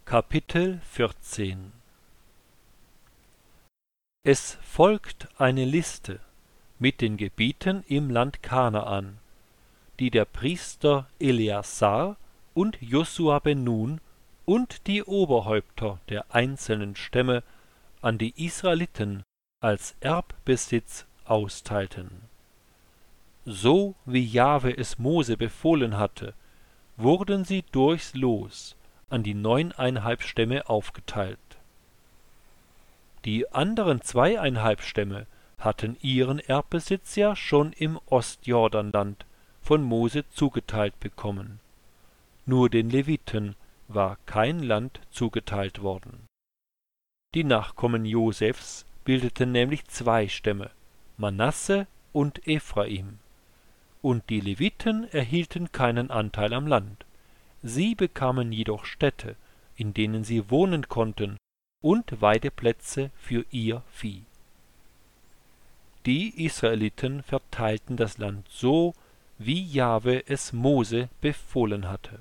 Kapitel 14. Es folgt eine Liste mit den Gebieten im Land Kanaan, die der Priester Eleazar und Josua ben Nun und die Oberhäupter der einzelnen Stämme an die Israeliten als Erbbesitz austeilten. So wie Jahwe es Mose befohlen hatte, wurden sie durchs Los an die 9,5 Stämme aufgeteilt. Die anderen 2,5 Stämme hatten ihren Erbbesitz ja schon im Ostjordanland von Mose zugeteilt bekommen. Nur den Leviten war kein Land zugeteilt worden. Die Nachkommen Josefs bildeten nämlich 2 Stämme, Manasse und Ephraim. Und die Leviten erhielten keinen Anteil am Land. Sie bekamen jedoch Städte, in denen sie wohnen konnten, und Weideplätze für ihr Vieh. Die Israeliten verteilten das Land so, wie Jahwe es Mose befohlen hatte.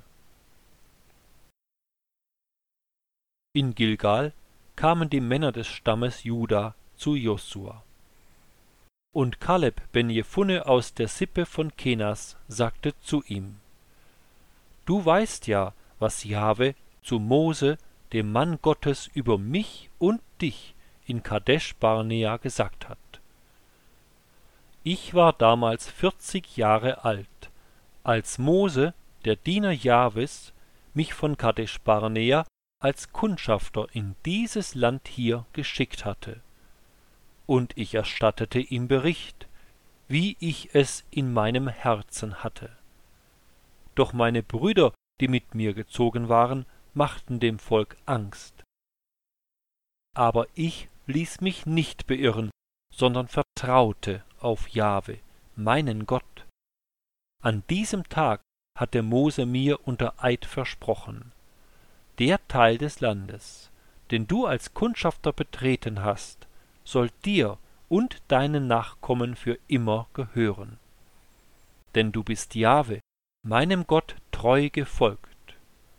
In Gilgal kamen die Männer des Stammes Juda zu Josua. Und Kaleb ben Jefunne aus der Sippe von Kenas sagte zu ihm: Du weißt ja, was Jahwe zu Mose, dem Mann Gottes, über mich und dich in Kadesh Barnea gesagt hat. Ich war damals 40 Jahre alt, als Mose, der Diener Jahwes, mich von Kadesh Barnea als Kundschafter in dieses Land hier geschickt hatte. Und ich erstattete ihm Bericht, wie ich es in meinem Herzen hatte. Doch meine Brüder, die mit mir gezogen waren, machten dem Volk Angst. Aber ich ließ mich nicht beirren, sondern vertraute auf Jahwe, meinen Gott. An diesem Tag hatte Mose mir unter Eid versprochen: Der Teil des Landes, den du als Kundschafter betreten hast, soll dir und deinen Nachkommen für immer gehören. Denn du bist Jahwe, meinem Gott, treu gefolgt.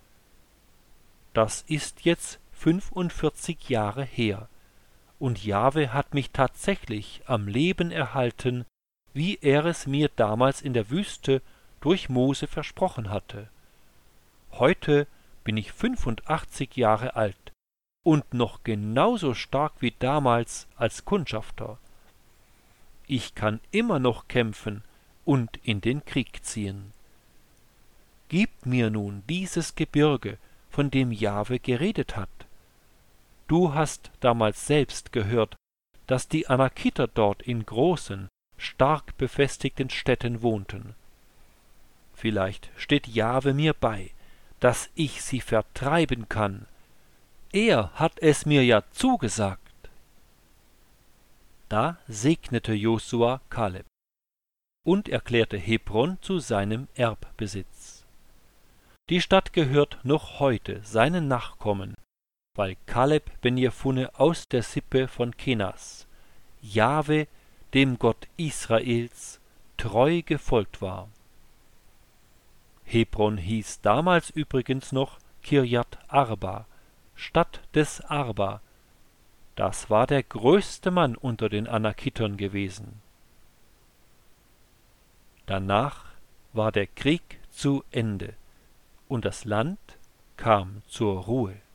Das ist jetzt 45 Jahre her, und Jahwe hat mich tatsächlich am Leben erhalten, wie er es mir damals in der Wüste durch Mose versprochen hatte. Heute bin ich 85 Jahre alt und noch genauso stark wie damals als Kundschafter. Ich kann immer noch kämpfen und in den Krieg ziehen. Gib mir nun dieses Gebirge, von dem Jahwe geredet hat. Du hast damals selbst gehört, dass die Anakiter dort in großen, stark befestigten Städten wohnten. Vielleicht steht Jahwe mir bei, dass ich sie vertreiben kann. Er hat es mir ja zugesagt. Da segnete Josua Kaleb und erklärte Hebron zu seinem Erbbesitz. Die Stadt gehört noch heute seinen Nachkommen, weil Kaleb ben Jefunne aus der Sippe von Kenas Jahwe, dem Gott Israels, treu gefolgt war. Hebron hieß damals übrigens noch Kirjat Arba, Stadt des Arba. Das war der größte Mann unter den Anakitern gewesen. Danach war der Krieg zu Ende und das Land kam zur Ruhe.